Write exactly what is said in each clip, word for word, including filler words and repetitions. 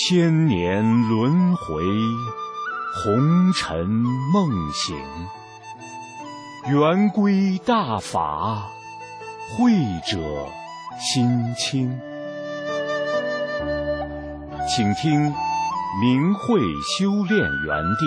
千年轮回，红尘梦醒。圆规大法，慧者心清。请听明慧修炼园地。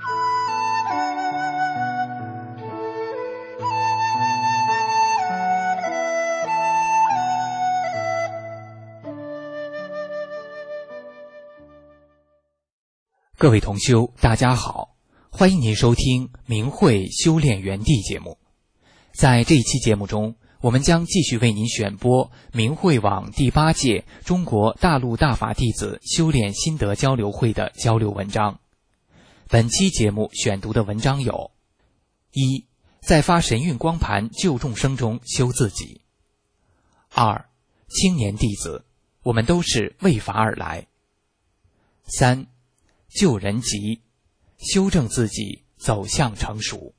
各位同修，大家好，欢迎您收听明慧修炼园地节目。在这一期节目中，我们将继续为您选播明慧网第八届中国大陆大法弟子修炼心得交流会的交流文章。本期节目选读的文章有：一，在发神韵光盘救众生中修自己；二，青年弟子，我们都是为法而来；三，救人急，修正自己，走向成熟。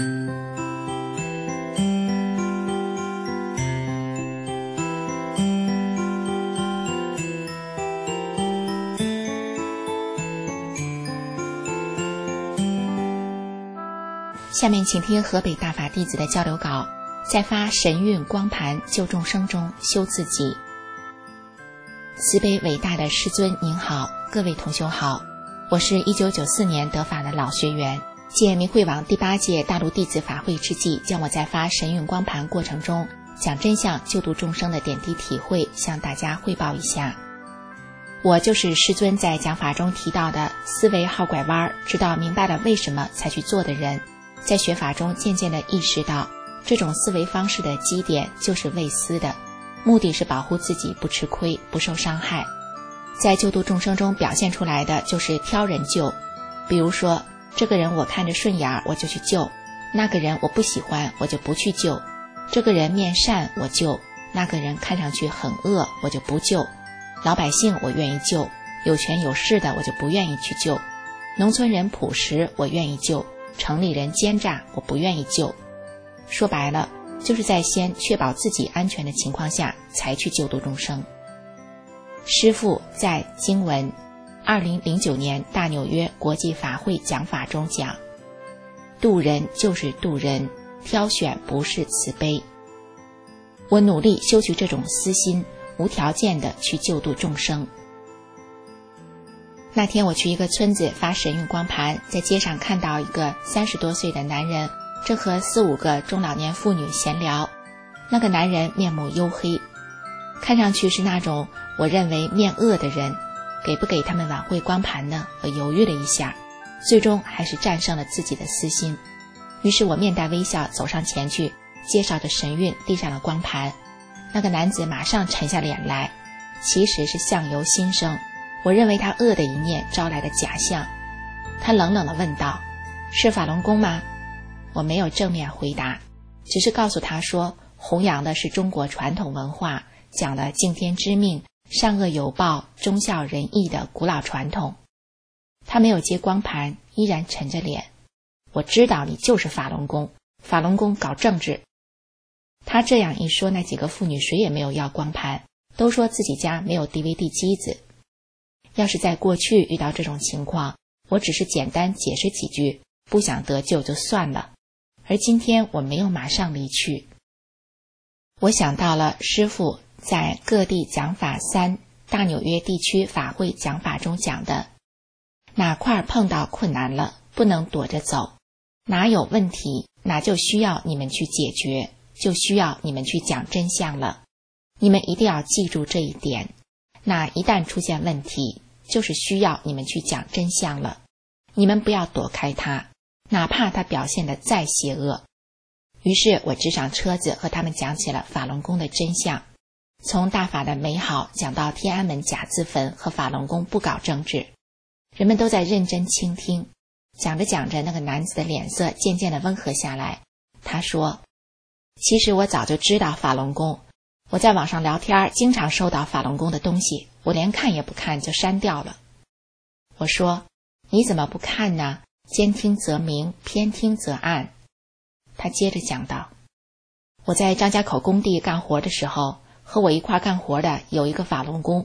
下面请听河北大法弟子的交流稿，在发神韵光盘救众生中修自己。慈悲伟大的师尊您好，各位同修好，我是一九九四年得法的老学员，借明慧网第八届大陆弟子法会之际，将我在发神韵光盘过程中讲真相救度众生的点滴体会向大家汇报一下。我就是师尊在讲法中提到的思维好拐弯，知道明白了为什么才去做的人。在学法中渐渐地意识到，这种思维方式的基点就是为私的，目的是保护自己不吃亏不受伤害。在救度众生中表现出来的就是挑人救，比如说这个人我看着顺眼我就去救，那个人我不喜欢我就不去救，这个人面善我救，那个人看上去很恶我就不救，老百姓我愿意救，有权有势的我就不愿意去救，农村人朴实我愿意救，城里人奸诈我不愿意救。说白了，就是在先确保自己安全的情况下才去救度众生。师父在经文二零零九年大纽约国际法会讲法中讲，度人就是度人，挑选不是慈悲。我努力修取这种私心，无条件的去救度众生。那天我去一个村子发神韵光盘，在街上看到一个三十多岁的男人正和四五个中老年妇女闲聊。那个男人面目黝黑，看上去是那种我认为面恶的人，给不给他们晚会光盘呢？我犹豫了一下，最终还是战胜了自己的私心。于是我面带微笑走上前去，介绍着神韵，递上了光盘。那个男子马上沉下脸来，其实是相由心生，我认为他恶的一面招来的假象。他冷冷地问道：是法轮功吗？我没有正面回答，只是告诉他说，弘扬的是中国传统文化，讲了敬天知命、善恶有报、忠孝仁义的古老传统。他没有接光盘，依然沉着脸。我知道你就是法轮功，法轮功搞政治。他这样一说，那几个妇女谁也没有要光盘，都说自己家没有 D V D 机子。要是在过去遇到这种情况，我只是简单解释几句，不想得救就算了。而今天我没有马上离去。我想到了师父在各地讲法三大纽约地区法会讲法中讲的，哪块碰到困难了，不能躲着走，哪有问题，哪就需要你们去解决，就需要你们去讲真相了。你们一定要记住这一点，那一旦出现问题，就是需要你们去讲真相了。你们不要躲开它，哪怕它表现得再邪恶。于是我支上车子和他们讲起了法轮功的真相，从大法的美好讲到天安门假自焚和法轮功不搞政治。人们都在认真倾听，讲着讲着，那个男子的脸色渐渐地温和下来。他说，其实我早就知道法轮功，我在网上聊天经常收到法轮功的东西，我连看也不看就删掉了。我说，你怎么不看呢？兼听则明，偏听则暗。他接着讲道，我在张家口工地干活的时候，和我一块干活的有一个法轮功，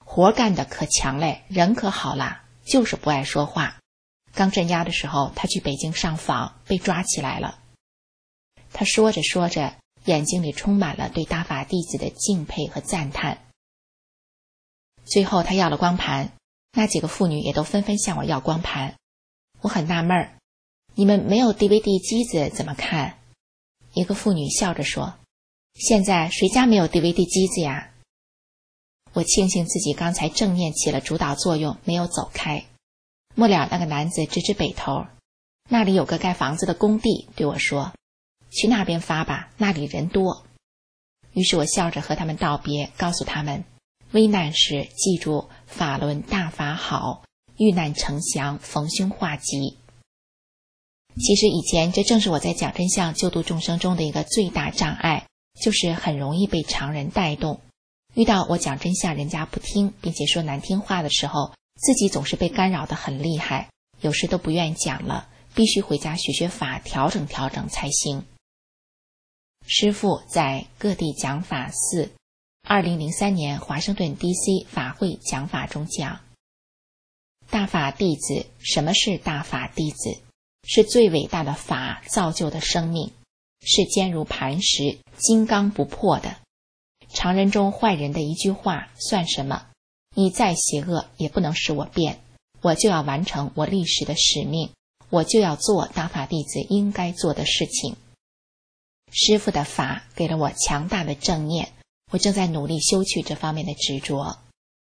活干得可强嘞，人可好啦，就是不爱说话。刚镇压的时候，他去北京上访，被抓起来了。他说着说着，眼睛里充满了对大法弟子的敬佩和赞叹。最后他要了光盘，那几个妇女也都纷纷向我要光盘。我很纳闷儿，你们没有 D V D 机子怎么看？一个妇女笑着说，现在谁家没有 D V D 机子呀？我庆幸自己刚才正念起了主导作用，没有走开。末了那个男子指指北头，那里有个盖房子的工地，对我说，去那边发吧，那里人多。于是我笑着和他们道别，告诉他们，危难时记住法轮大法好，遇难成祥，逢凶化吉。其实以前这正是我在讲真相救度众生中的一个最大障碍，就是很容易被常人带动。遇到我讲真相人家不听，并且说难听话的时候，自己总是被干扰得很厉害，有时都不愿意讲了，必须回家学学法，调整调整才行。师父在各地讲法四二零零三年华盛顿 D C 法会讲法中讲，大法弟子，什么是大法弟子？是最伟大的法造就的生命，是坚如磐石、金刚不破的。常人中坏人的一句话算什么？你再邪恶也不能使我变，我就要完成我历史的使命，我就要做大法弟子应该做的事情。师父的法给了我强大的正念，我正在努力修去这方面的执着。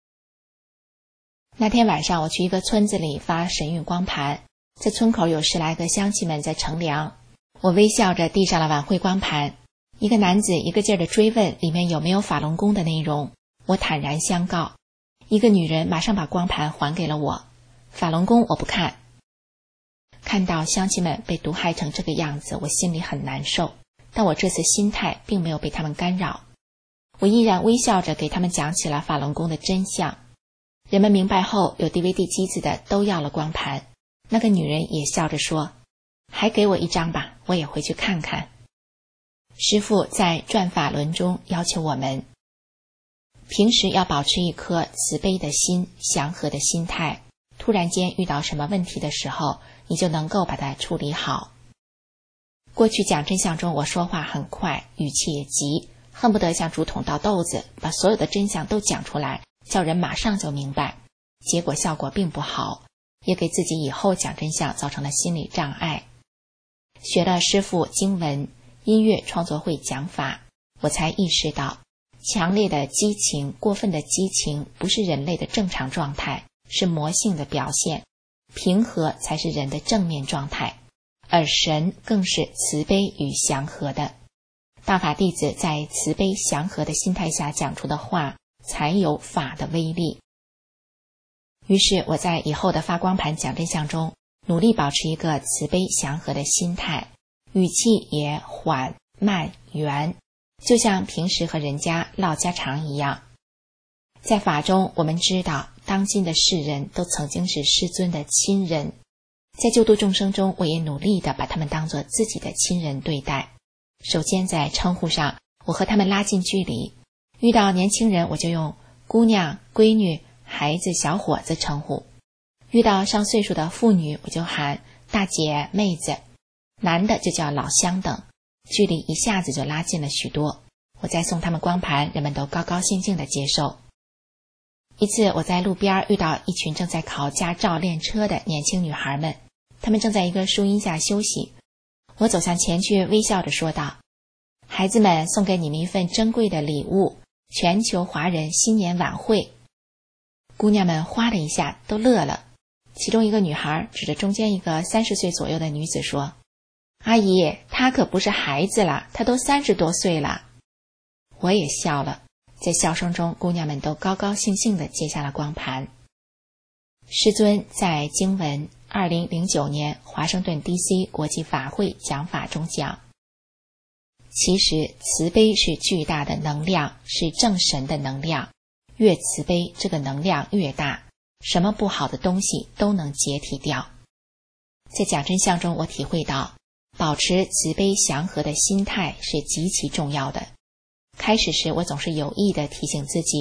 那天晚上我去一个村子里发神韵光盘，在村口有十来个乡亲们在乘凉，我微笑着递上了晚会光盘。一个男子一个劲儿地追问里面有没有法轮功的内容，我坦然相告。一个女人马上把光盘还给了我，法轮功我不看。看到乡亲们被毒害成这个样子，我心里很难受，但我这次心态并没有被他们干扰，我依然微笑着给他们讲起了法轮功的真相。人们明白后，有 D V D 机子的都要了光盘，那个女人也笑着说，还给我一张吧，我也回去看看。师父在转法轮中要求我们，平时要保持一颗慈悲的心，祥和的心态，突然间遇到什么问题的时候，你就能够把它处理好。过去讲真相中，我说话很快，语气也急，恨不得像竹筒倒豆子，把所有的真相都讲出来，叫人马上就明白，结果效果并不好，也给自己以后讲真相造成了心理障碍。学了师父经文音乐创作会讲法，我才意识到强烈的激情、过分的激情不是人类的正常状态，是魔性的表现，平和才是人的正面状态，而神更是慈悲与祥和的。大法弟子在慈悲祥和的心态下讲出的话，才有法的威力。于是我在以后的发光盘讲真相中，努力保持一个慈悲祥和的心态，语气也缓慢圆，就像平时和人家唠家常一样。在法中，我们知道当今的世人都曾经是师尊的亲人，在救度众生中，我也努力地把他们当作自己的亲人对待。首先在称呼上，我和他们拉近距离，遇到年轻人我就用姑娘、闺女、孩子、小伙子称呼，遇到上岁数的妇女我就喊大姐、妹子，男的就叫老乡等，距离一下子就拉近了许多。我再送他们光盘，人们都高高兴兴地接受。一次我在路边遇到一群正在考驾照练车的年轻女孩们，她们正在一个树荫下休息。我走向前去，微笑着说道，孩子们，送给你们一份珍贵的礼物，全球华人新年晚会。姑娘们哗了一下都乐了，其中一个女孩指着中间一个三十岁左右的女子说，阿姨，她可不是孩子了，她都三十多岁了。我也笑了，在笑声中，姑娘们都高高兴兴地接下了光盘。师尊在经文二零零九年华盛顿 D C 国际法会讲法中讲，其实慈悲是巨大的能量，是正神的能量，越慈悲这个能量越大，什么不好的东西都能解体掉。在讲真相中，我体会到保持慈悲祥和的心态是极其重要的。开始时我总是有意地提醒自己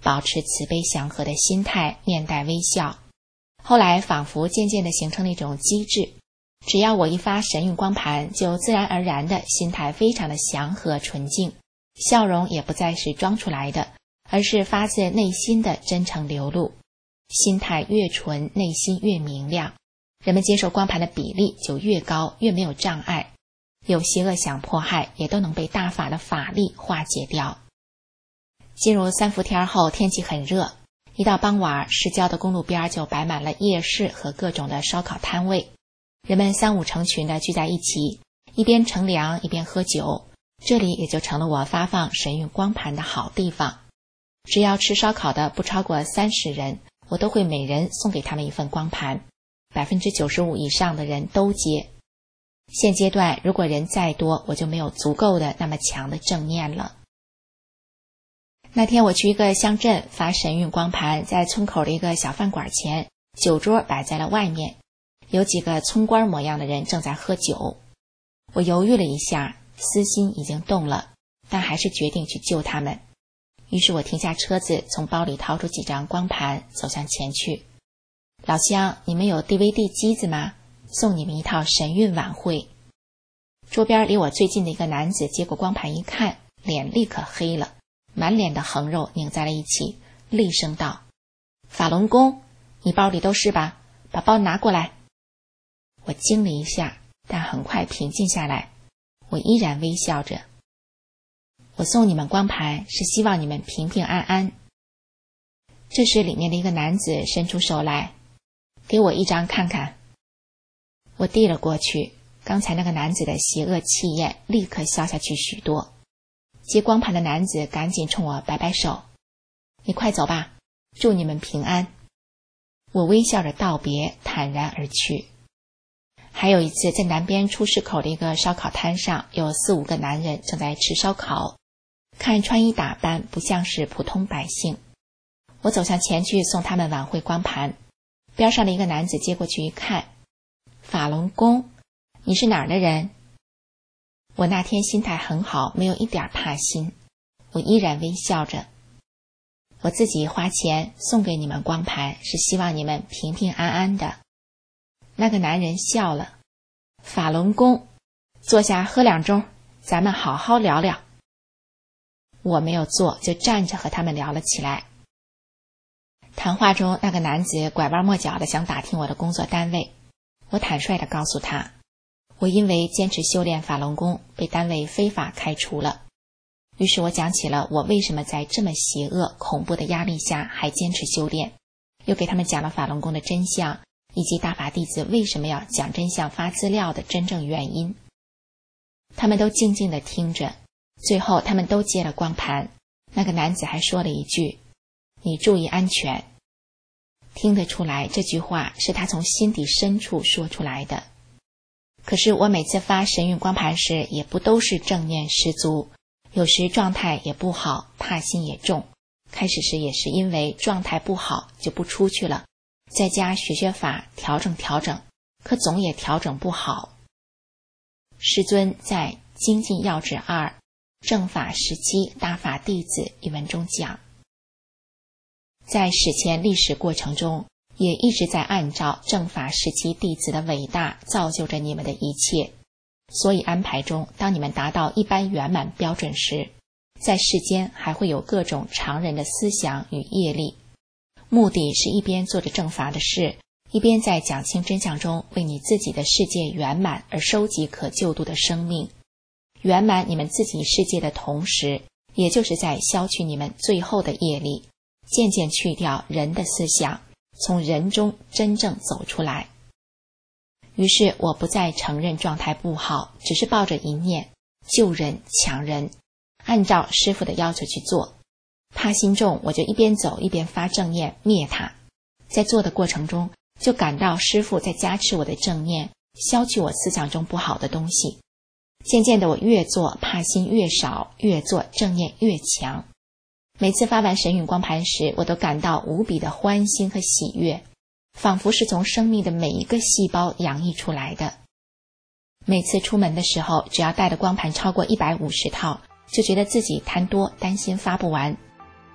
保持慈悲祥和的心态，面带微笑。后来仿佛渐渐地形成了一种机制，只要我一发神韵光盘，就自然而然的心态非常的祥和纯净，笑容也不再是装出来的，而是发自内心的真诚流露。心态越纯，内心越明亮，人们接受光盘的比例就越高，越没有障碍，有邪恶想迫害也都能被大法的法力化解掉。进入三伏天后，天气很热，一到傍晚，市郊的公路边就摆满了夜市和各种的烧烤摊位，人们三五成群的聚在一起，一边乘凉一边喝酒，这里也就成了我发放神韵光盘的好地方。只要吃烧烤的不超过三十人，我都会每人送给他们一份光盘， 百分之九十五 以上的人都接。现阶段如果人再多，我就没有足够的那么强的正念了。那天我去一个乡镇发神韵光盘，在村口的一个小饭馆前，酒桌摆在了外面，有几个村官模样的人正在喝酒。我犹豫了一下，私心已经动了，但还是决定去救他们。于是我停下车子，从包里掏出几张光盘，走向前去。老乡，你们有 D V D 机子吗？送你们一套神韵晚会。桌边离我最近的一个男子接过光盘一看，脸立刻黑了，满脸的横肉拧在了一起，厉声道：法轮功，你包里都是吧？把包拿过来。我惊了一下，但很快平静下来，我依然微笑着。我送你们光盘是希望你们平平安安。这时里面的一个男子伸出手来，给我一张看看。我递了过去，刚才那个男子的邪恶气焰立刻消下去许多。接光盘的男子赶紧冲我摆摆手，你快走吧，祝你们平安。我微笑着道别，坦然而去。还有一次，在南边出市口的一个烧烤摊上，有四五个男人正在吃烧烤，看穿衣打扮不像是普通百姓。我走向前去送他们晚会光盘，边上的一个男子接过去一看，法轮功，你是哪儿的人？我那天心态很好，没有一点怕心，我依然微笑着。我自己花钱送给你们光盘，是希望你们平平安安的。那个男人笑了，法轮功，坐下喝两盅，咱们好好聊聊。我没有坐，就站着和他们聊了起来。谈话中，那个男子拐弯抹角的想打听我的工作单位，我坦率地告诉他，我因为坚持修炼法轮功，被单位非法开除了。于是我讲起了我为什么在这么邪恶恐怖的压力下还坚持修炼，又给他们讲了法轮功的真相，以及大法弟子为什么要讲真相发资料的真正原因。他们都静静地听着，最后他们都接了光盘。那个男子还说了一句，你注意安全。听得出来，这句话是他从心底深处说出来的。可是我每次发神韵光盘时，也不都是正念十足，有时状态也不好，怕心也重。开始时也是因为状态不好就不出去了，在家学学法调整调整，可总也调整不好。师尊在《精进要旨二正法时期大法弟子》一文中讲，在史前历史过程中，也一直在按照正法时期弟子的伟大造就着你们的一切。所以安排中，当你们达到一般圆满标准时，在世间还会有各种常人的思想与业力，目的是一边做着正法的事，一边在讲清真相中为你自己的世界圆满而收集可救度的生命。圆满你们自己世界的同时，也就是在消去你们最后的业力，渐渐去掉人的思想，从人中真正走出来。于是我不再承认状态不好，只是抱着一念救人强人，按照师父的要求去做。怕心重，我就一边走一边发正念灭它。在做的过程中，就感到师父在加持我的正念，消去我思想中不好的东西。渐渐的，我越做怕心越少，越做正念越强。每次发完神韵光盘时，我都感到无比的欢欣和喜悦，仿佛是从生命的每一个细胞洋溢出来的。每次出门的时候，只要带的光盘超过一百五十套，就觉得自己贪多，担心发不完。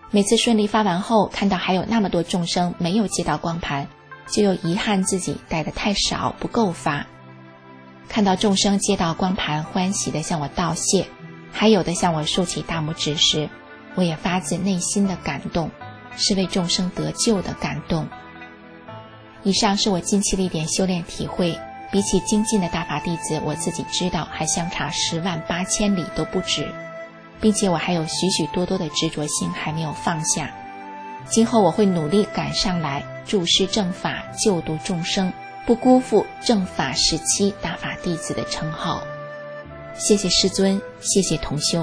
每次顺利发完后，看到还有那么多众生没有接到光盘，就又遗憾自己带的太少，不够发。看到众生接到光盘，欢喜地向我道谢，还有的向我竖起大拇指时，我也发自内心的感动，是为众生得救的感动。以上是我近期的一点修炼体会，比起精进的大法弟子，我自己知道还相差十万八千里都不止，并且我还有许许多多的执着心还没有放下。今后我会努力赶上来，注释正法，救度众生，不辜负正法时期大法弟子的称号。谢谢师尊，谢谢同修。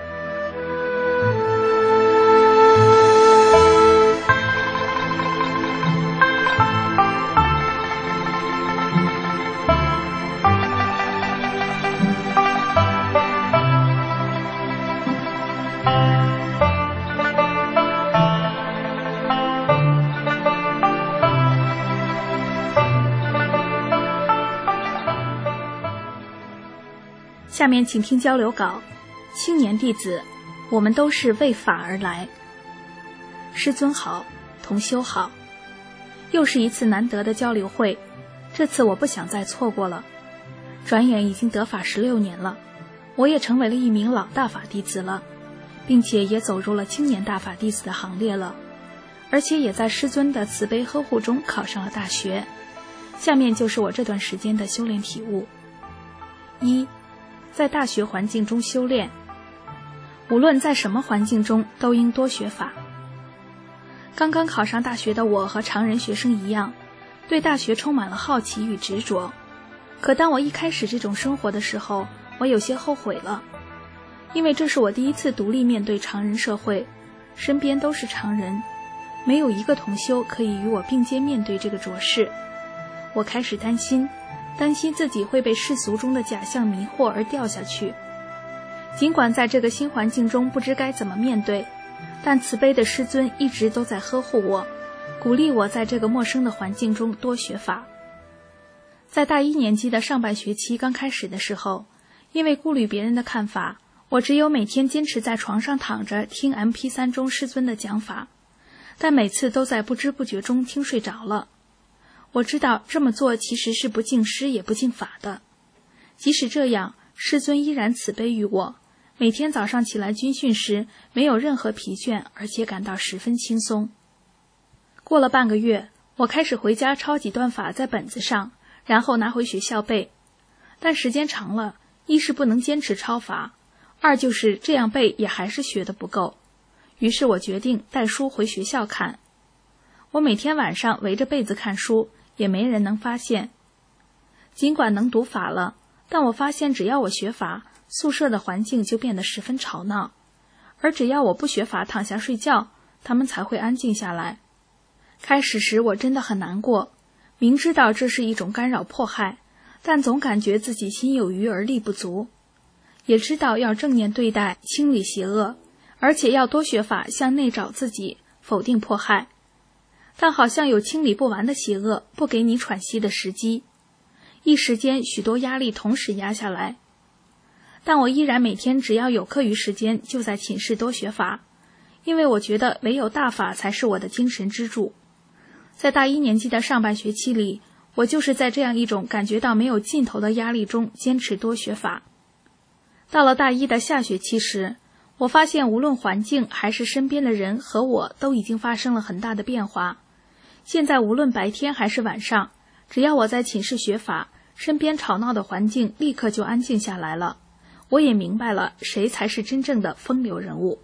下面请听交流稿。青年弟子，我们都是为法而来。师尊好，同修好，又是一次难得的交流会，这次我不想再错过了。转眼已经得法十六年了，我也成为了一名老大法弟子了，并且也走入了青年大法弟子的行列了，而且也在师尊的慈悲呵护中考上了大学。下面就是我这段时间的修炼体悟。一，在大学环境中修炼，无论在什么环境中都应多学法。刚刚考上大学的我和常人学生一样，对大学充满了好奇与执着。可当我一开始这种生活的时候，我有些后悔了，因为这是我第一次独立面对常人社会，身边都是常人，没有一个同修可以与我并肩面对这个浊世。我开始担心担心自己会被世俗中的假象迷惑而掉下去。尽管在这个新环境中不知该怎么面对，但慈悲的师尊一直都在呵护我，鼓励我在这个陌生的环境中多学法。在大一年级的上半学期刚开始的时候，因为顾虑别人的看法，我只有每天坚持在床上躺着听 M P 三 中师尊的讲法，但每次都在不知不觉中听睡着了。我知道这么做其实是不敬师也不敬法的，即使这样，师尊依然慈悲于我，每天早上起来军训时没有任何疲倦，而且感到十分轻松。过了半个月，我开始回家抄几段法在本子上，然后拿回学校背。但时间长了，一是不能坚持抄法，二就是这样背也还是学得不够。于是我决定带书回学校看。我每天晚上围着被子看书，也没人能发现。尽管能读法了，但我发现只要我学法，宿舍的环境就变得十分吵闹，而只要我不学法躺下睡觉，他们才会安静下来。开始时我真的很难过，明知道这是一种干扰迫害，但总感觉自己心有余而力不足。也知道要正念对待，清理邪恶，而且要多学法向内找自己，否定迫害。但好像有清理不完的邪恶，不给你喘息的时机，一时间许多压力同时压下来。但我依然每天只要有课余时间就在寝室多学法，因为我觉得唯有大法才是我的精神支柱。在大一年级的上半学期里，我就是在这样一种感觉到没有尽头的压力中坚持多学法。到了大一的下学期时，我发现无论环境还是身边的人和我都已经发生了很大的变化。现在无论白天还是晚上，只要我在寝室学法，身边吵闹的环境立刻就安静下来了。我也明白了谁才是真正的风流人物。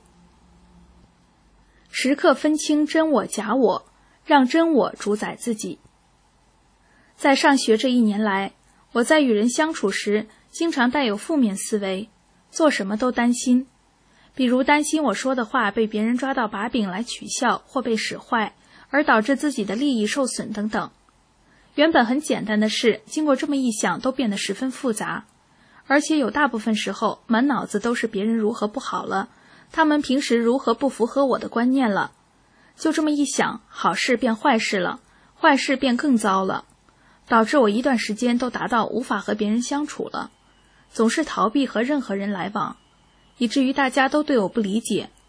时刻分清真我假我，让真我主宰自己。在上学这一年来，我在与人相处时经常带有负面思维，做什么都担心，比如担心我说的话被别人抓到把柄来取笑或被使坏，而导致自己的利益受损等等。原本很简单的事，经过这么一想都变得十分复杂，而且有大部分时候满脑子都是别人如何不好了，他们平时如何不符合我的观念了。就这么一想，好事变坏事了，坏事变更糟了，导致我一段时间都达到无法和别人相处了，总是逃避和任何人来往，以至于大家都对我不理解。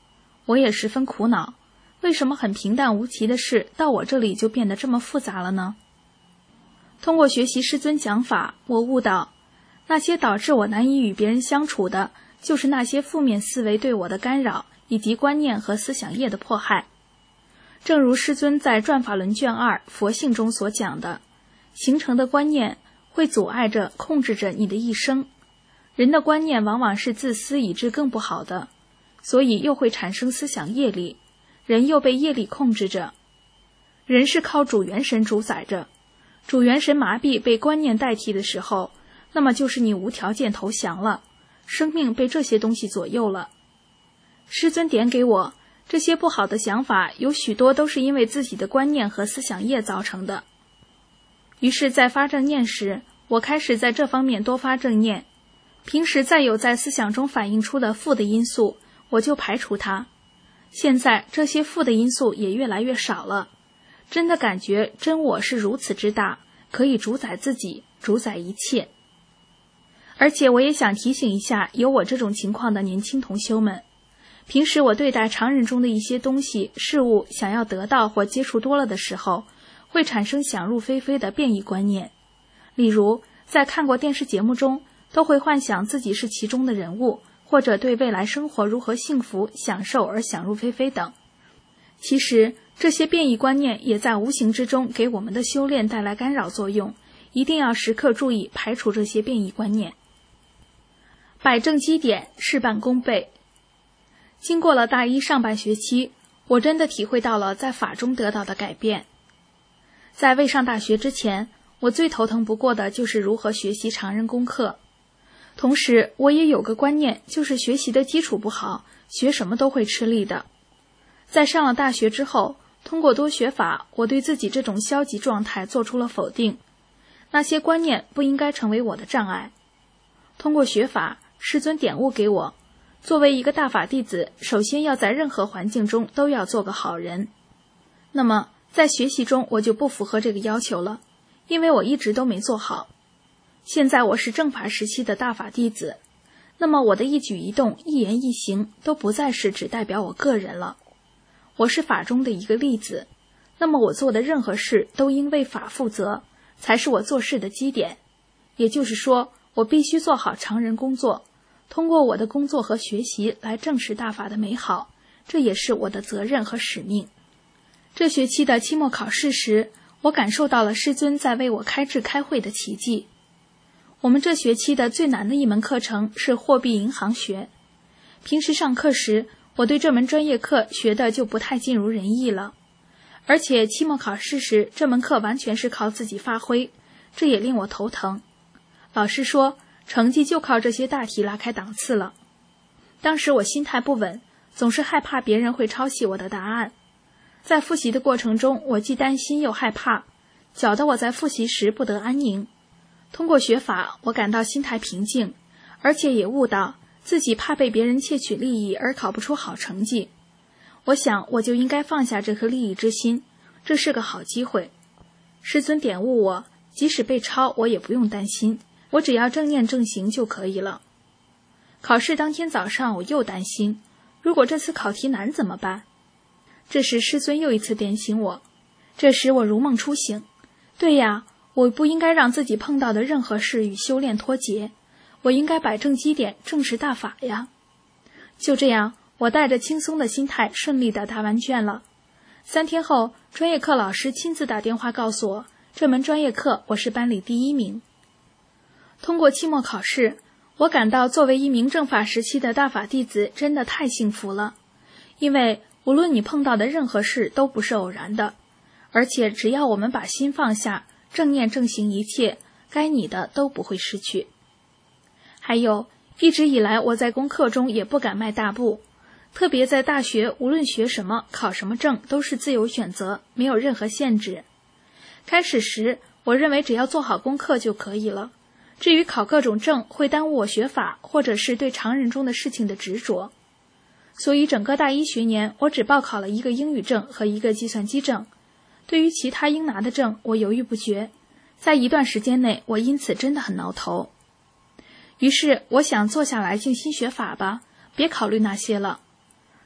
我也十分苦恼，为什么很平淡无奇的事到我这里就变得这么复杂了呢？通过学习师尊讲法，我悟到，那些导致我难以与别人相处的，就是那些负面思维对我的干扰，以及观念和思想业的迫害。正如师尊在《转法轮》卷二佛性中所讲的，形成的观念会阻碍着、控制着你的一生。人的观念往往是自私以致更不好的，所以又会产生思想业力，人又被业力控制着。人是靠主元神主宰着，主元神麻痹被观念代替的时候，那么就是你无条件投降了，生命被这些东西左右了。师尊点给我，这些不好的想法有许多都是因为自己的观念和思想业造成的。于是在发正念时，我开始在这方面多发正念。平时再有在思想中反映出的负的因素，我就排除它。现在这些负的因素也越来越少了，真的感觉真我是如此之大，可以主宰自己，主宰一切。而且我也想提醒一下有我这种情况的年轻同修们，平时我对待常人中的一些东西事物，想要得到或接触多了的时候，会产生想入非非的变异观念。例如在看过电视节目中，都会幻想自己是其中的人物，或者对未来生活如何幸福享受而想入非非等。其实这些变异观念也在无形之中给我们的修炼带来干扰作用，一定要时刻注意排除这些变异观念。摆正基点，事半功倍。经过了大一上半学期，我真的体会到了在法中得到的改变。在未上大学之前，我最头疼不过的就是如何学习常人功课。同时我也有个观念，就是学习的基础不好，学什么都会吃力的。在上了大学之后，通过多学法，我对自己这种消极状态做出了否定，那些观念不应该成为我的障碍。通过学法，师尊点悟给我，作为一个大法弟子，首先要在任何环境中都要做个好人。那么在学习中我就不符合这个要求了，因为我一直都没做好。现在我是正法时期的大法弟子，那么我的一举一动、一言一行都不再是只代表我个人了。我是法中的一个例子，那么我做的任何事都应为法负责，才是我做事的基点。也就是说，我必须做好常人工作，通过我的工作和学习来证实大法的美好，这也是我的责任和使命。这学期的期末考试时，我感受到了师尊在为我开智开慧的奇迹。我们这学期的最难的一门课程是货币银行学。平时上课时，我对这门专业课学的就不太尽如人意了，而且期末考试时，这门课完全是靠自己发挥，这也令我头疼。老师说，成绩就靠这些大题拉开档次了。当时我心态不稳，总是害怕别人会抄袭我的答案。在复习的过程中，我既担心又害怕，搅得我在复习时不得安宁。通过学法，我感到心态平静，而且也悟到自己怕被别人窃取利益而考不出好成绩。我想我就应该放下这颗利益之心，这是个好机会。师尊点悟我，即使被抄我也不用担心，我只要正念正行就可以了。考试当天早上我又担心，如果这次考题难怎么办？这时师尊又一次点醒我，这时我如梦初醒，对呀，我不应该让自己碰到的任何事与修炼脱节，我应该摆正基点，正视大法呀。就这样，我带着轻松的心态顺利地答完卷了。三天后，专业课老师亲自打电话告诉我，这门专业课我是班里第一名。通过期末考试，我感到作为一名正法时期的大法弟子真的太幸福了，因为无论你碰到的任何事都不是偶然的，而且只要我们把心放下，正念正行一切，该你的都不会失去。还有，一直以来我在功课中也不敢迈大步，特别在大学，无论学什么考什么证都是自由选择，没有任何限制。开始时我认为只要做好功课就可以了，至于考各种证会耽误我学法，或者是对常人中的事情的执着。所以整个大一学年我只报考了一个英语证和一个计算机证，对于其他应拿的证我犹豫不决，在一段时间内我因此真的很挠头。于是我想坐下来静心学法吧，别考虑那些了。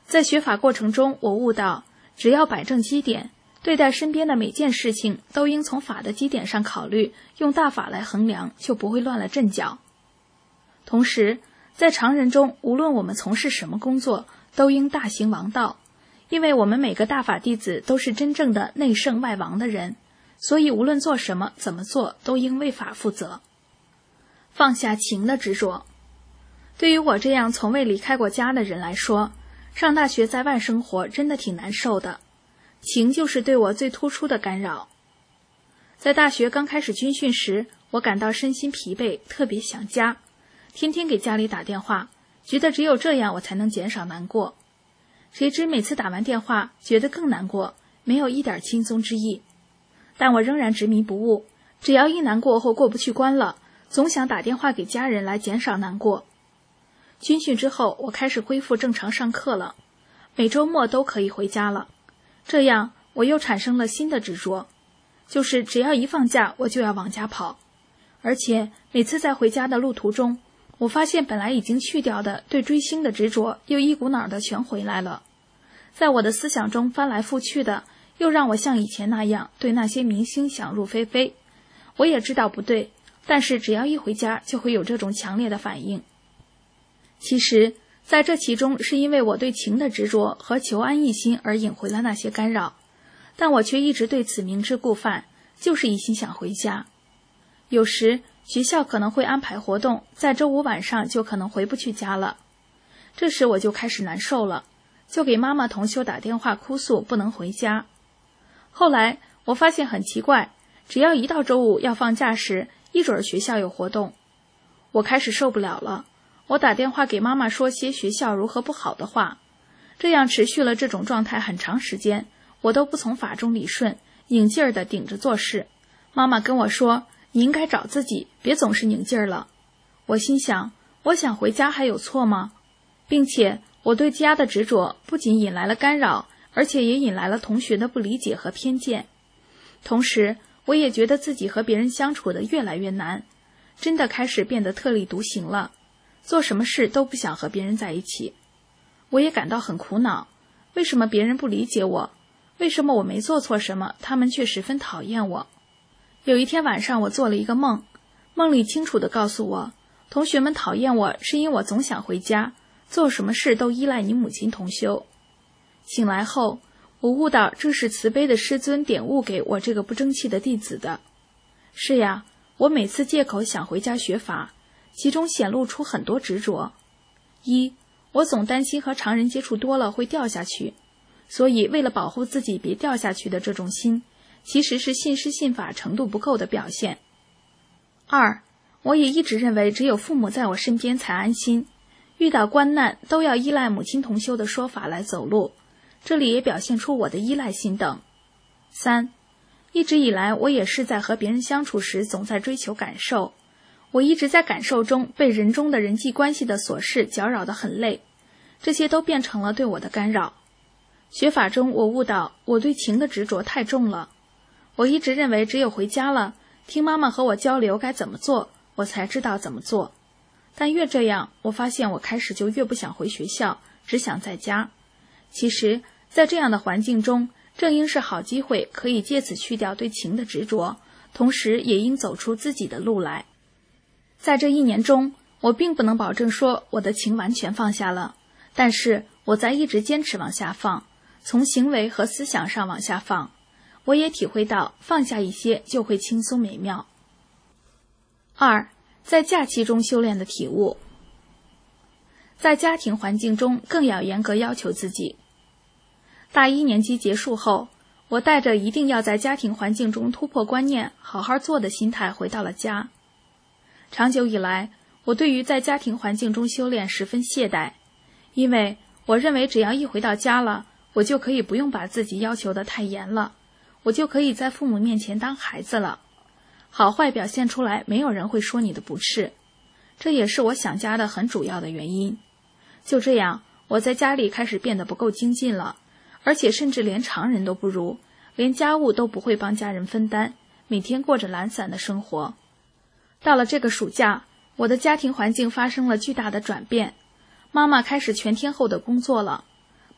在学法过程中，我悟到，只要摆正基点，对待身边的每件事情都应从法的基点上考虑，用大法来衡量，就不会乱了阵脚。同时，在常人中，无论我们从事什么工作，都应大行王道，因为我们每个大法弟子都是真正的内圣外王的人，所以无论做什么、怎么做，都应为法负责。放下情的执着。对于我这样从未离开过家的人来说，上大学在外生活真的挺难受的，情就是对我最突出的干扰。在大学刚开始军训时，我感到身心疲惫，特别想家，天天给家里打电话，觉得只有这样我才能减少难过。谁知每次打完电话，觉得更难过，没有一点轻松之意。但我仍然执迷不悟，只要一难过或过不去关了，总想打电话给家人来减少难过。军训之后，我开始恢复正常上课了，每周末都可以回家了。这样，我又产生了新的执着，就是只要一放假，我就要往家跑。而且每次在回家的路途中，我发现本来已经去掉的对追星的执着，又一股脑的全回来了。在我的思想中翻来覆去的，又让我像以前那样对那些明星想入非非。我也知道不对，但是只要一回家，就会有这种强烈的反应。其实，在这其中是因为我对情的执着和求安逸心而引回了那些干扰，但我却一直对此明知故犯，就是一心想回家。有时学校可能会安排活动，在周五晚上就可能回不去家了。这时我就开始难受了，就给妈妈同修打电话哭诉不能回家。后来我发现很奇怪，只要一到周五要放假时，一准儿学校有活动。我开始受不了了，我打电话给妈妈说些学校如何不好的话。这样持续了这种状态很长时间，我都不从法中理顺，拧劲儿地顶着做事。妈妈跟我说，你应该找自己，别总是拧劲儿了。我心想，我想回家还有错吗？并且我对家的执着不仅引来了干扰，而且也引来了同学的不理解和偏见。同时我也觉得自己和别人相处的越来越难，真的开始变得特立独行了，做什么事都不想和别人在一起。我也感到很苦恼，为什么别人不理解我？为什么我没做错什么，他们却十分讨厌我？有一天晚上，我做了一个梦，梦里清楚地告诉我，同学们讨厌我是因为我总想回家，做什么事都依赖你母亲同修。醒来后，我悟到这是慈悲的师尊点悟给我这个不争气的弟子的。是呀，我每次借口想回家学法，其中显露出很多执着。一，我总担心和常人接触多了会掉下去，所以为了保护自己别掉下去的这种心，其实是信师信法程度不够的表现。二，我也一直认为只有父母在我身边才安心，遇到关难都要依赖母亲同修的说法来走路，这里也表现出我的依赖心等。三，一直以来我也是在和别人相处时总在追求感受，我一直在感受中被人中的人际关系的琐事搅扰得很累，这些都变成了对我的干扰。学法中我悟到我对情的执着太重了，我一直认为只有回家了，听妈妈和我交流该怎么做，我才知道怎么做。但越这样，我发现我开始就越不想回学校，只想在家。其实在这样的环境中，正应是好机会，可以借此去掉对情的执着，同时也应走出自己的路来。在这一年中，我并不能保证说我的情完全放下了，但是我在一直坚持往下放，从行为和思想上往下放。我也体会到放下一些就会轻松美妙。二，在假期中修炼的体悟。在家庭环境中更要严格要求自己。大一年级结束后，我带着一定要在家庭环境中突破观念，好好做的心态回到了家。长久以来，我对于在家庭环境中修炼十分懈怠，因为我认为只要一回到家了，我就可以不用把自己要求得太严了，我就可以在父母面前当孩子了，好坏表现出来，没有人会说你的不是。这也是我想家的很主要的原因。就这样，我在家里开始变得不够精进了，而且甚至连常人都不如，连家务都不会帮家人分担，每天过着懒散的生活。到了这个暑假，我的家庭环境发生了巨大的转变，妈妈开始全天候的工作了，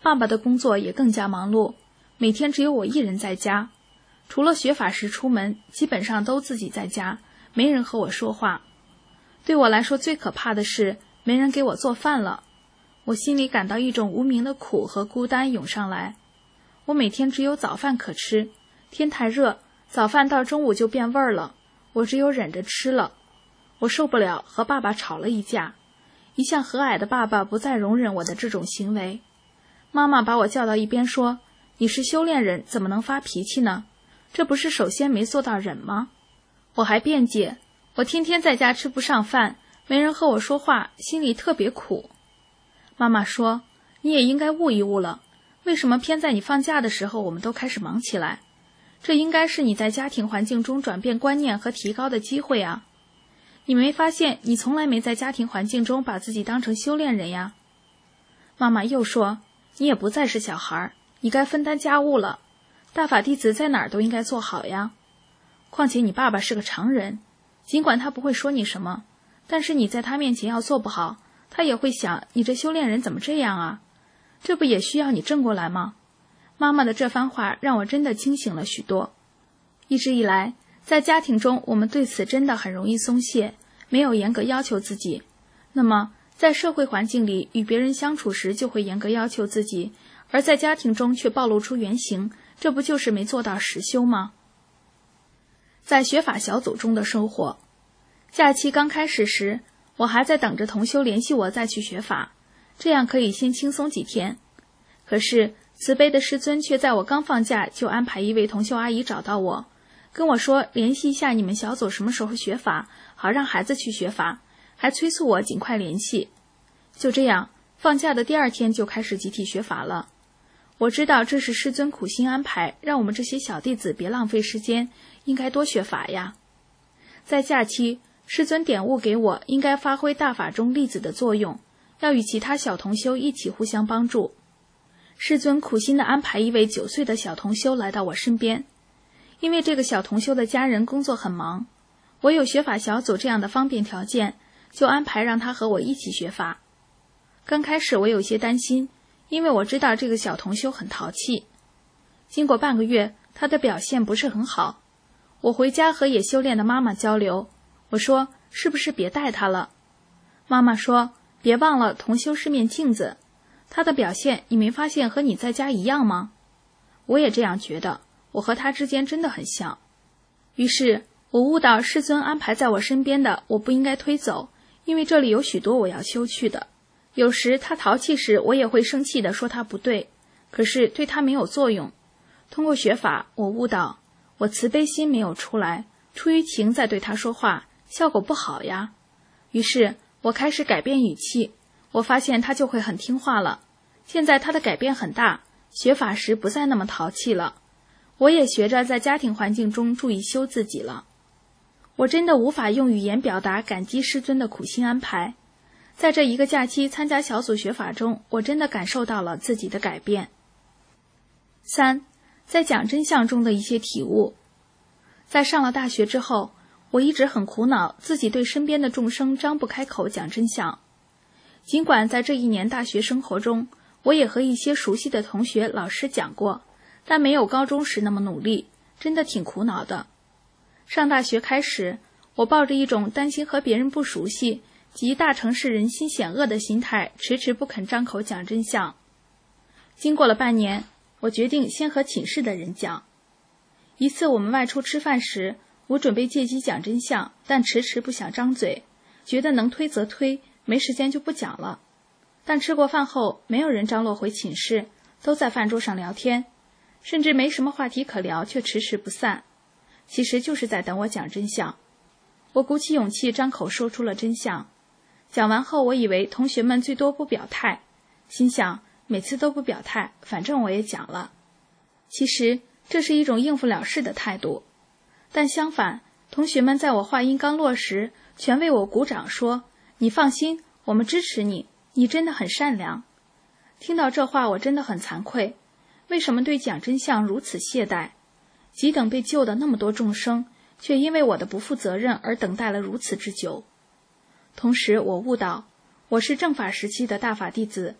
爸爸的工作也更加忙碌，每天只有我一人在家，除了学法时出门，基本上都自己在家，没人和我说话。对我来说最可怕的是没人给我做饭了，我心里感到一种无名的苦和孤单涌上来。我每天只有早饭可吃，天太热，早饭到中午就变味儿了，我只有忍着吃了。我受不了，和爸爸吵了一架。一向和蔼的爸爸不再容忍我的这种行为。妈妈把我叫到一边说，你是修炼人，怎么能发脾气呢？这不是首先没做到忍吗？我还辩解，我天天在家吃不上饭，没人和我说话，心里特别苦。妈妈说，你也应该悟一悟了，为什么偏在你放假的时候我们都开始忙起来？这应该是你在家庭环境中转变观念和提高的机会啊！你没发现你从来没在家庭环境中把自己当成修炼人呀？妈妈又说，你也不再是小孩，你该分担家务了，大法弟子在哪儿都应该做好呀。况且你爸爸是个常人，尽管他不会说你什么，但是你在他面前要做不好，他也会想你这修炼人怎么这样啊？这不也需要你正过来吗？妈妈的这番话让我真的清醒了许多。一直以来，在家庭中我们对此真的很容易松懈，没有严格要求自己。那么在社会环境里与别人相处时就会严格要求自己，而在家庭中却暴露出原形，这不就是没做到实修吗？在学法小组中的收获，假期刚开始时，我还在等着同修联系我再去学法，这样可以先轻松几天。可是慈悲的师尊却在我刚放假就安排一位同修阿姨找到我，跟我说联系一下你们小组什么时候学法，好让孩子去学法，还催促我尽快联系。就这样，放假的第二天就开始集体学法了。我知道这是师尊苦心安排，让我们这些小弟子别浪费时间，应该多学法呀。在假期，师尊点悟给我应该发挥大法中粒子的作用，要与其他小同修一起互相帮助。师尊苦心地安排一位九岁的小同修来到我身边，因为这个小同修的家人工作很忙，我有学法小组这样的方便条件，就安排让他和我一起学法。刚开始我有些担心，因为我知道这个小同修很淘气。经过半个月，他的表现不是很好。我回家和也修炼的妈妈交流，我说是不是别带他了？妈妈说别忘了同修是面镜子，他的表现你没发现和你在家一样吗？我也这样觉得，我和他之间真的很像。于是我悟到师尊安排在我身边的我不应该推走，因为这里有许多我要修去的。有时他淘气时，我也会生气地说他不对，可是对他没有作用。通过学法，我悟到我慈悲心没有出来，出于情在对他说话，效果不好呀。于是我开始改变语气，我发现他就会很听话了。现在他的改变很大，学法时不再那么淘气了。我也学着在家庭环境中注意修自己了。我真的无法用语言表达感激师尊的苦心安排。在这一个假期参加小组学法中，我真的感受到了自己的改变。三，在讲真相中的一些体悟。在上了大学之后，我一直很苦恼自己对身边的众生张不开口讲真相。尽管在这一年大学生活中，我也和一些熟悉的同学老师讲过，但没有高中时那么努力，真的挺苦恼的。上大学开始，我抱着一种担心和别人不熟悉及大城市人心险恶的心态，迟迟不肯张口讲真相。经过了半年，我决定先和寝室的人讲。一次我们外出吃饭时，我准备借机讲真相，但迟迟不想张嘴，觉得能推则推，没时间就不讲了。但吃过饭后，没有人张罗回寝室，都在饭桌上聊天，甚至没什么话题可聊，却迟迟不散。其实就是在等我讲真相。我鼓起勇气张口说出了真相。讲完后，我以为同学们最多不表态，心想每次都不表态，反正我也讲了。其实这是一种应付了事的态度。但相反，同学们在我话音刚落时，全为我鼓掌说，你放心，我们支持你，你真的很善良。听到这话，我真的很惭愧，为什么对讲真相如此懈怠？急等被救的那么多众生，却因为我的不负责任而等待了如此之久。同时我悟到，我是正法时期的大法弟子，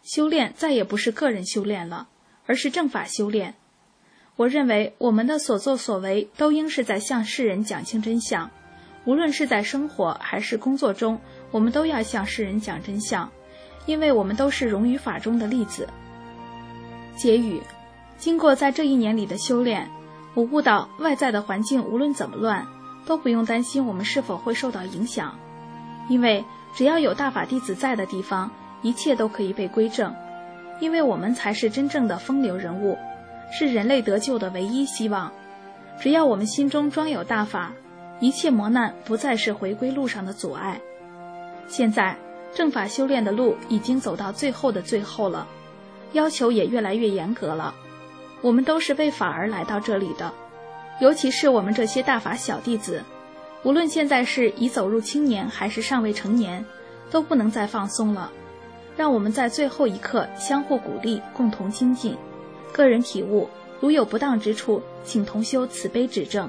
修炼再也不是个人修炼了，而是正法修炼。我认为我们的所作所为都应是在向世人讲清真相，无论是在生活还是工作中，我们都要向世人讲真相，因为我们都是融于法中的粒子。结语：经过在这一年里的修炼，我悟到外在的环境无论怎么乱，都不用担心我们是否会受到影响，因为只要有大法弟子在的地方，一切都可以被归正，因为我们才是真正的风流人物，是人类得救的唯一希望。只要我们心中装有大法，一切磨难不再是回归路上的阻碍。现在正法修炼的路已经走到最后的最后了，要求也越来越严格了。我们都是为法而来到这里的，尤其是我们这些大法小弟子，无论现在是已走入青年还是尚未成年，都不能再放松了。让我们在最后一刻相互鼓励，共同精进。个人体悟，如有不当之处，请同修慈悲指正。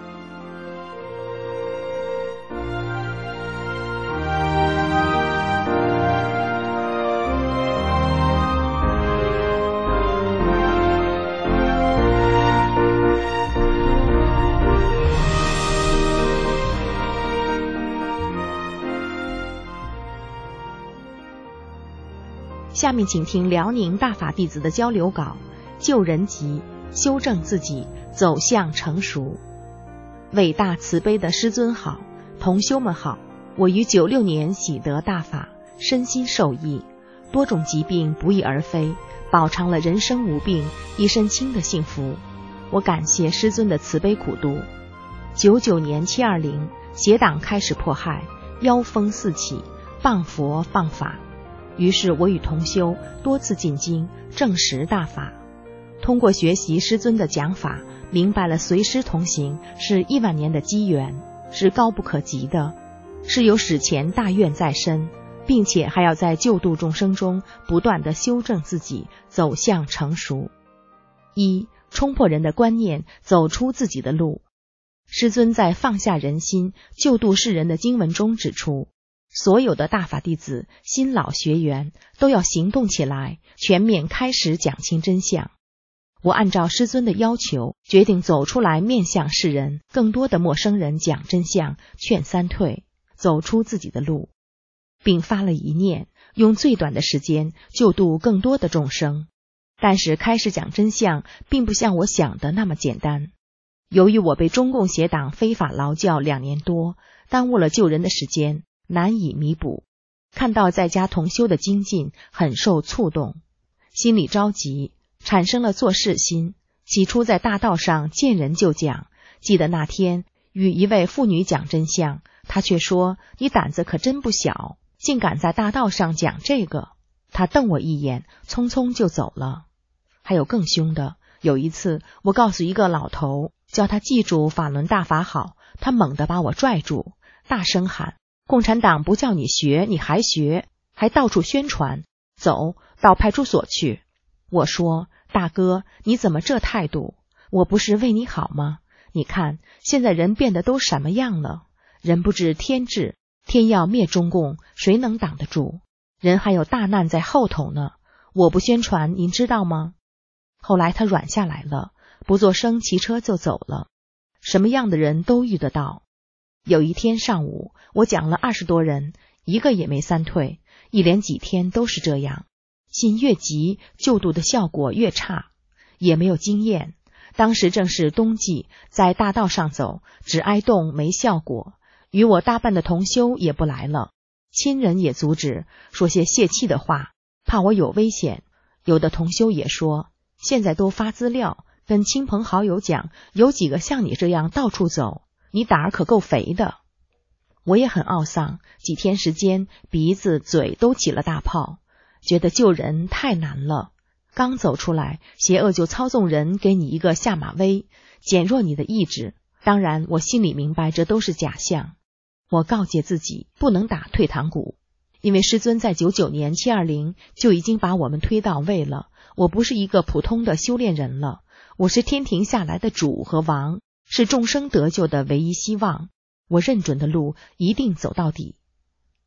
下面请听辽宁大法弟子的交流稿：救人急，修正自己，走向成熟。伟大慈悲的师尊好，同修们好。我于九六年喜得大法，身心受益，多种疾病不翼而飞，饱尝了人生无病一身轻的幸福。我感谢师尊的慈悲苦度。九九年七二零，邪党开始迫害，妖风四起，谤佛谤法。于是我与同修多次进京证实大法，通过学习师尊的讲法，明白了随师同行是亿万年的机缘，是高不可及的，是有史前大愿在身，并且还要在救度众生中不断地修正自己，走向成熟。一、冲破人的观念，走出自己的路。师尊在放下人心，救度世人的经文中指出，所有的大法弟子、新老学员都要行动起来，全面开始讲清真相。我按照师尊的要求，决定走出来面向世人，更多的陌生人讲真相，劝三退，走出自己的路，并发了一念，用最短的时间救度更多的众生。但是开始讲真相并不像我想的那么简单。由于我被中共邪党非法劳教两年多，耽误了救人的时间，难以弥补。看到在家同修的精进，很受触动，心里着急，产生了做事心。起初在大道上见人就讲，记得那天与一位妇女讲真相，她却说：“你胆子可真不小，竟敢在大道上讲这个。”她瞪我一眼，匆匆就走了。还有更凶的，有一次我告诉一个老头，叫他记住法轮大法好，他猛地把我拽住，大声喊：“共产党不叫你学，你还学，还到处宣传，走到派出所去。”我说：“大哥，你怎么这态度？我不是为你好吗？你看现在人变得都什么样了？人不知天智，天要灭中共，谁能挡得住？人还有大难在后头呢，我不宣传，您知道吗？”后来他软下来了，不作声，骑车就走了。什么样的人都遇得到。有一天上午，我讲了二十多人，一个也没三退，一连几天都是这样。心越急，救度的效果越差，也没有经验。当时正是冬季，在大道上走，只挨冻没效果。与我搭伴的同修也不来了，亲人也阻止，说些泄气的话，怕我有危险。有的同修也说，现在都发资料，跟亲朋好友讲，有几个像你这样到处走，你胆儿可够肥的。我也很懊丧，几天时间，鼻子嘴都起了大泡，觉得救人太难了。刚走出来，邪恶就操纵人，给你一个下马威，减弱你的意志。当然我心里明白这都是假象。我告诫自己不能打退堂鼓，因为师尊在九九年七二零就已经把我们推到位了。我不是一个普通的修炼人了，我是天庭下来的主和王，是众生得救的唯一希望。我认准的路一定走到底。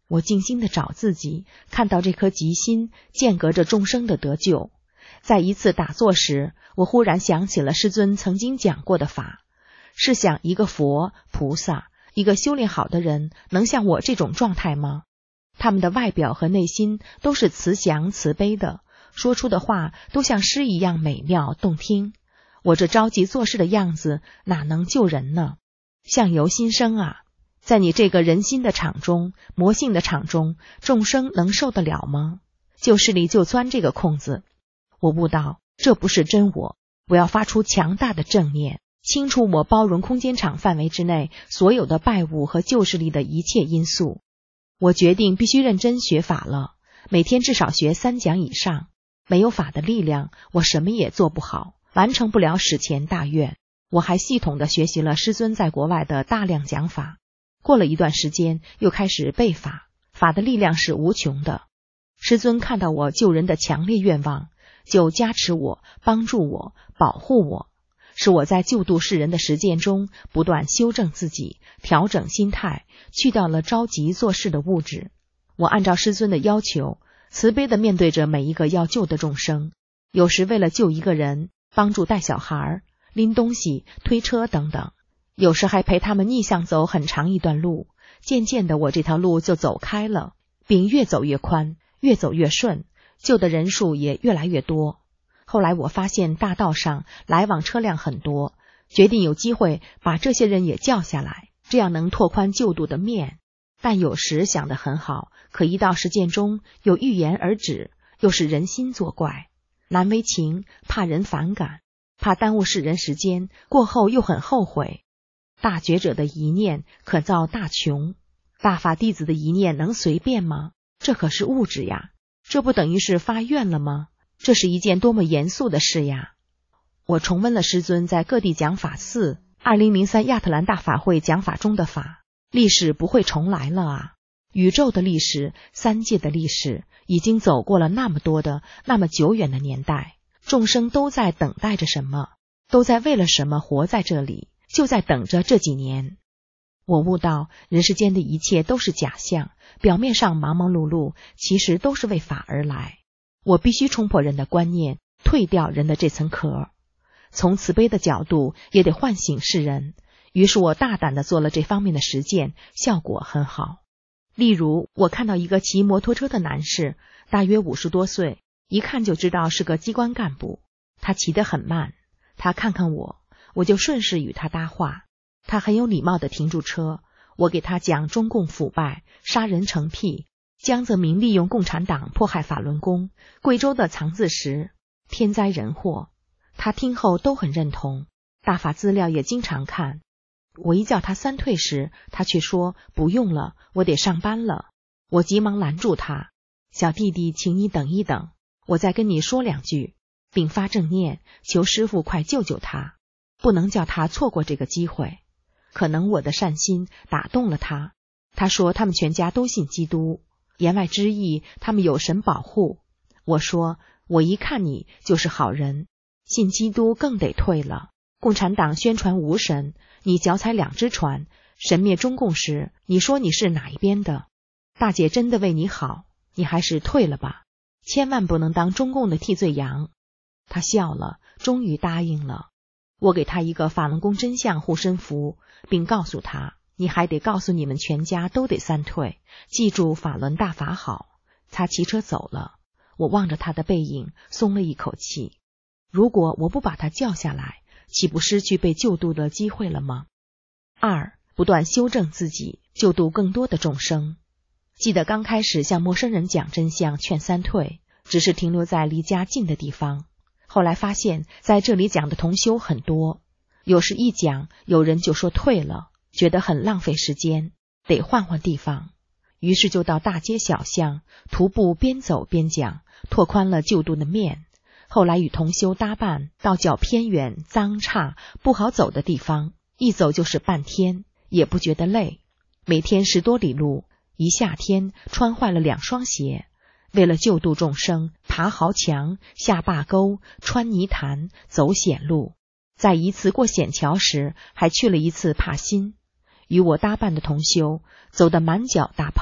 我静心地找自己，看到这颗极心间隔着众生的得救。在一次打坐时，我忽然想起了师尊曾经讲过的法。试想一个佛、菩萨，一个修炼好的人，能像我这种状态吗？他们的外表和内心都是慈祥慈悲的，说出的话都像诗一样美妙动听。我这着急做事的样子，哪能救人呢？相由心生啊！在你这个人心的场中，魔性的场中，众生能受得了吗？旧势力就钻这个空子。我悟到，这不是真我，我要发出强大的正念，清除我包容空间场范围之内所有的败物和旧势力的一切因素。我决定必须认真学法了，每天至少学三讲以上。没有法的力量，我什么也做不好，完成不了史前大愿。我还系统地学习了师尊在国外的大量讲法。过了一段时间，又开始背法，法的力量是无穷的。师尊看到我救人的强烈愿望，就加持我，帮助我，保护我，使我在救度世人的实践中不断修正自己，调整心态，去掉了着急做事的物质。我按照师尊的要求，慈悲地面对着每一个要救的众生。有时为了救一个人，帮助带小孩、拎东西、推车等等，有时还陪他们逆向走很长一段路。渐渐的，我这条路就走开了，并越走越宽，越走越顺，救的人数也越来越多。后来我发现大道上来往车辆很多，决定有机会把这些人也叫下来，这样能拓宽救度的面。但有时想得很好，可一到实践中又欲言而止，又是人心作怪，难为情，怕人反感，怕耽误世人时间，过后又很后悔。大觉者的一念可造大穷，大法弟子的一念能随便吗？这可是物质呀，这不等于是发愿了吗？这是一件多么严肃的事呀！我重温了师尊在各地讲法寺二零零三亚特兰大法会讲法中的法，历史不会重来了啊！宇宙的历史，三界的历史，已经走过了那么多的那么久远的年代，众生都在等待着什么，都在为了什么活在这里，就在等着这几年。我悟到人世间的一切都是假象，表面上忙忙碌碌，其实都是为法而来。我必须冲破人的观念，退掉人的这层壳，从慈悲的角度也得唤醒世人。于是我大胆地做了这方面的实践，效果很好。例如，我看到一个骑摩托车的男士，大约五十多岁，一看就知道是个机关干部。他骑得很慢，他看看我，我就顺势与他搭话。他很有礼貌地停住车，我给他讲中共腐败、杀人成癖，江泽民利用共产党迫害法轮功，贵州的藏字石，天灾人祸。他听后都很认同，大法资料也经常看。我一叫他三退时，他却说不用了，我得上班了。我急忙拦住他，小弟弟，请你等一等，我再跟你说两句，并发正念，求师父快救救他，不能叫他错过这个机会。可能我的善心打动了他，他说他们全家都信基督，言外之意他们有神保护。我说我一看你就是好人，信基督更得退了。共产党宣传无神，你脚踩两只船，神灭中共时，你说你是哪一边的？大姐真的为你好，你还是退了吧，千万不能当中共的替罪羊。他笑了，终于答应了。我给他一个法轮功真相护身符，并告诉他，你还得告诉你们全家都得三退，记住法轮大法好。他骑车走了，我望着他的背影，松了一口气。如果我不把他叫下来，岂不失去被救度的机会了吗？二，不断修正自己，救度更多的众生。记得刚开始向陌生人讲真相劝三退，只是停留在离家近的地方。后来发现在这里讲的同修很多，有时一讲有人就说退了，觉得很浪费时间，得换换地方。于是就到大街小巷徒步边走边讲，拓宽了救度的面。后来与同修搭伴到较偏远、脏差、不好走的地方，一走就是半天，也不觉得累。每天十多里路，一夏天穿坏了两双鞋。为了救度众生，爬壕墙、下坝沟、穿泥潭、走险路。在一次过险桥时，还去了一次帕辛。与我搭伴的同修走得满脚大泡，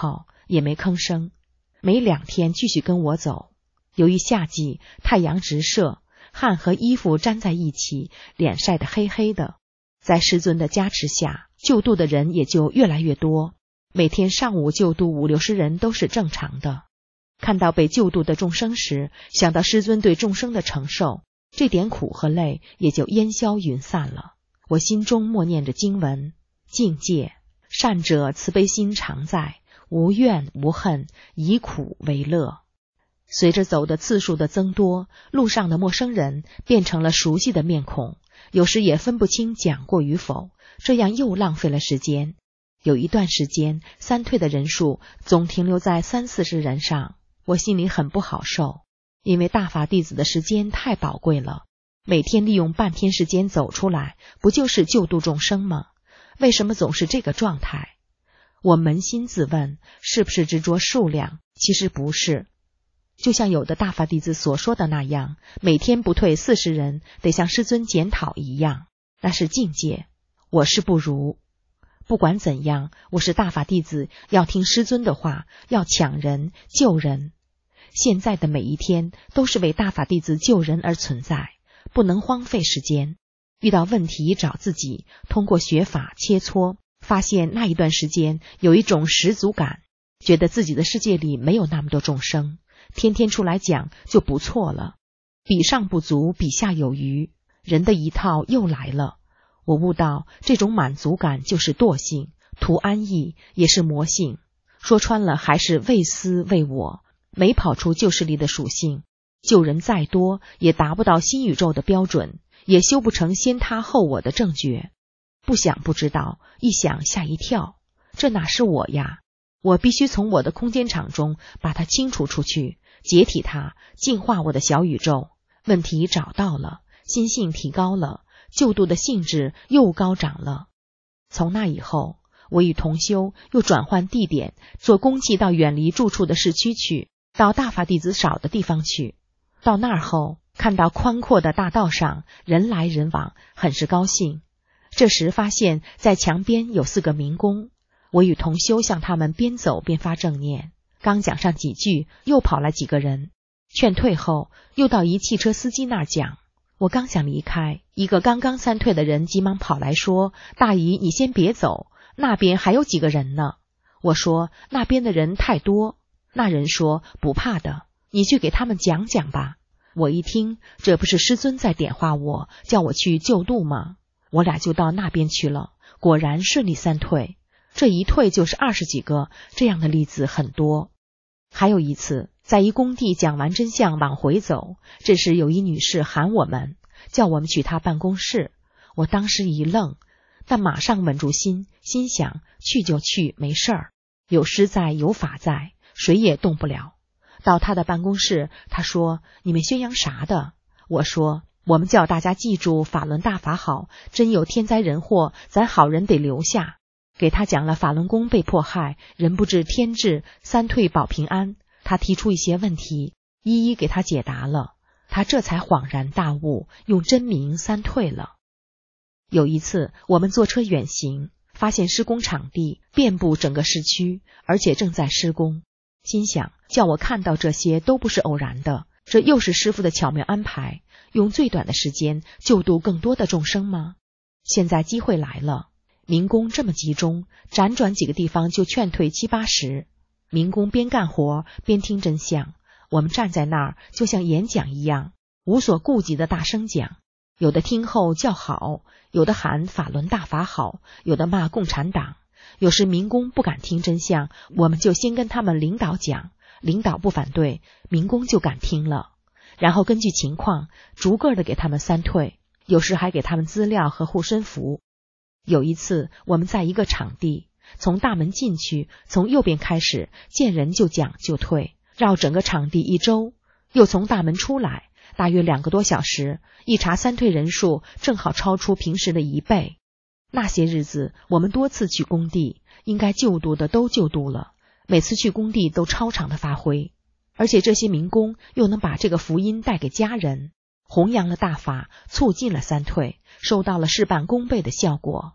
也没吭声。没两天继续跟我走。由于夏季太阳直射，汗和衣服粘在一起，脸晒得黑黑的。在师尊的加持下，救度的人也就越来越多。每天上午救度五六十人都是正常的。看到被救度的众生时，想到师尊对众生的承受，这点苦和累也就烟消云散了。我心中默念着经文：境界，善者慈悲心常在，无怨无恨，以苦为乐。随着走的次数的增多，路上的陌生人变成了熟悉的面孔，有时也分不清讲过与否，这样又浪费了时间。有一段时间，三退的人数总停留在三四十人上，我心里很不好受，因为大法弟子的时间太宝贵了，每天利用半天时间走出来，不就是救度众生吗？为什么总是这个状态？我扪心自问，是不是执着数量？其实不是。就像有的大法弟子所说的那样，每天不退四十人，得向师尊检讨一样，那是境界，我是不如。不管怎样，我是大法弟子，要听师尊的话，要抢人救人。现在的每一天都是为大法弟子救人而存在，不能荒废时间。遇到问题找自己，通过学法切磋，发现那一段时间有一种十足感，觉得自己的世界里没有那么多众生，天天出来讲就不错了。比上不足，比下有余，人的一套又来了。我悟到这种满足感就是惰性，图安逸也是魔性，说穿了还是为私为我，没跑出旧势力的属性。救人再多也达不到新宇宙的标准，也修不成先他后我的正觉。不想不知道，一想吓一跳，这哪是我呀？我必须从我的空间场中把它清除出去，解体它，净化我的小宇宙。问题找到了，心性提高了，救度的性质又高涨了。从那以后，我与同修又转换地点，坐公汽到远离住处的市区去，到大法弟子少的地方去。到那儿后，看到宽阔的大道上人来人往，很是高兴。这时发现在墙边有四个民工，我与同修向他们边走边发正念，刚讲上几句，又跑来几个人，劝退后又到一汽车司机那儿讲。我刚想离开，一个刚刚三退的人急忙跑来说：大姨你先别走，那边还有几个人呢。我说那边的人太多。那人说不怕的，你去给他们讲讲吧。我一听，这不是师尊在点化我，叫我去救度吗？我俩就到那边去了，果然顺利三退。这一退就是二十几个，这样的例子很多。还有一次，在一工地讲完真相往回走，这时有一女士喊我们，叫我们去她办公室。我当时一愣，但马上稳住心，心想去就去，没事儿，有师在有法在，谁也动不了。到她的办公室，她说你们宣扬啥的？我说我们叫大家记住法轮大法好，真有天灾人祸，咱好人得留下。给他讲了法轮功被迫害，人不治天治，三退保平安。他提出一些问题，一一给他解答了，他这才恍然大悟，用真名三退了。有一次我们坐车远行，发现施工场地遍布整个市区，而且正在施工，心想叫我看到这些都不是偶然的，这又是师父的巧妙安排，用最短的时间救度更多的众生吗？现在机会来了，民工这么集中，辗转几个地方就劝退七八十。民工边干活边听真相，我们站在那儿就像演讲一样，无所顾忌的大声讲。有的听后叫好，有的喊法轮大法好，有的骂共产党。有时民工不敢听真相，我们就先跟他们领导讲，领导不反对，民工就敢听了，然后根据情况逐个的给他们三退，有时还给他们资料和护身符。有一次我们在一个场地，从大门进去，从右边开始，见人就讲就退，绕整个场地一周，又从大门出来，大约两个多小时，一查三退人数正好超出平时的一倍。那些日子我们多次去工地，应该救度的都救度了，每次去工地都超常的发挥，而且这些民工又能把这个福音带给家人，弘扬了大法，促进了三退，收到了事半功倍的效果。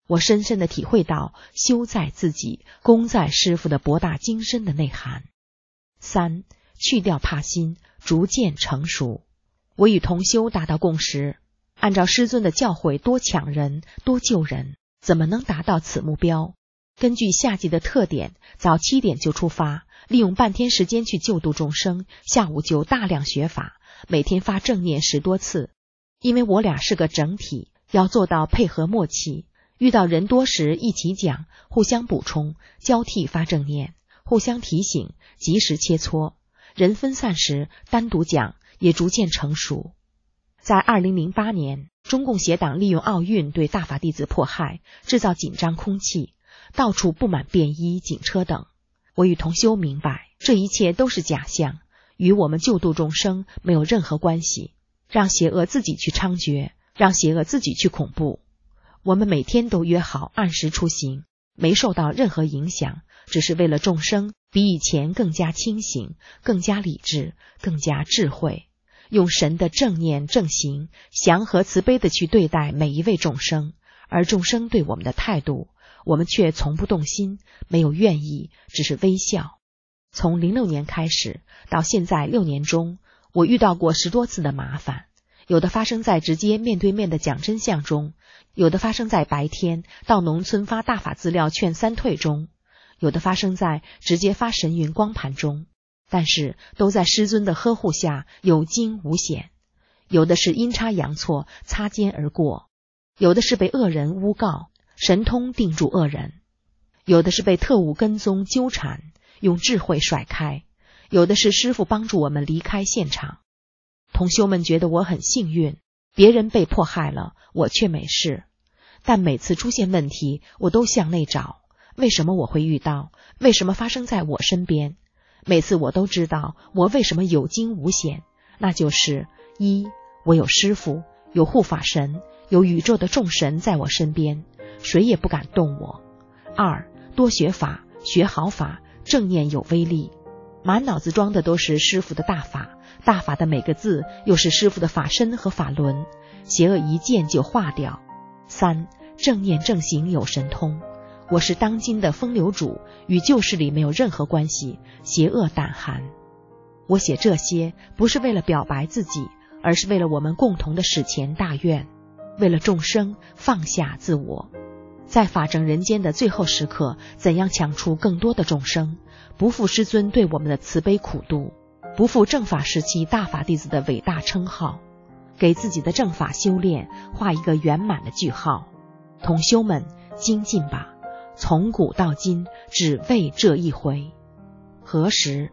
我深深地体会到修在自己，功在师父的博大精深的内涵。三，去掉怕心，逐渐成熟。我与同修达到共识，按照师尊的教诲，多抢人，多救人，怎么能达到此目标？根据夏季的特点，早七点就出发，利用半天时间去救度众生，下午就大量学法，每天发正念十多次。因为我俩是个整体，要做到配合默契，遇到人多时一起讲，互相补充，交替发正念，互相提醒，及时切磋。人分散时单独讲，也逐渐成熟。在二零零八年，中共邪党利用奥运对大法弟子迫害，制造紧张空气，到处布满便衣、警车等。我与同修明白，这一切都是假象，与我们救度众生没有任何关系。让邪恶自己去猖獗，让邪恶自己去恐怖。我们每天都约好按时出行，没受到任何影响，只是为了众生比以前更加清醒，更加理智，更加智慧，用神的正念正行，祥和慈悲地去对待每一位众生。而众生对我们的态度，我们却从不动心，没有怨意，只是微笑。从零六年开始到现在六年中，我遇到过十多次的麻烦，有的发生在直接面对面的讲真相中，有的发生在白天到农村发大法资料劝三退中，有的发生在直接发神云光盘中，但是都在师尊的呵护下有惊无险。有的是阴差阳错擦肩而过，有的是被恶人诬告，神通定住恶人，有的是被特务跟踪纠缠，用智慧甩开，有的是师父帮助我们离开现场。同修们觉得我很幸运，别人被迫害了，我却没事。但每次出现问题，我都向内找，为什么我会遇到？为什么发生在我身边？每次我都知道我为什么有惊无险，那就是一，我有师父，有护法神，有宇宙的众神在我身边，谁也不敢动我。二，多学法，学好法，正念有威力。满脑子装的都是师父的大法，大法的每个字又是师父的法身和法轮，邪恶一见就化掉。三，正念正行有神通。我是当今的风流主，与旧势力没有任何关系，邪恶胆寒。我写这些不是为了表白自己，而是为了我们共同的史前大愿，为了众生放下自我。在法证人间的最后时刻，怎样抢出更多的众生，不负师尊对我们的慈悲苦度，不负正法时期大法弟子的伟大称号，给自己的正法修炼画一个圆满的句号。同修们精进吧，从古到今只为这一回。何时？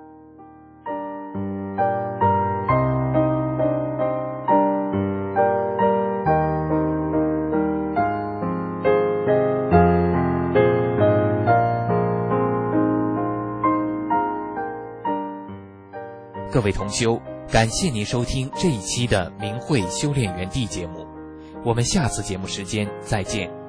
各位同修，感谢您收听这一期的明慧修炼园地节目，我们下次节目时间再见。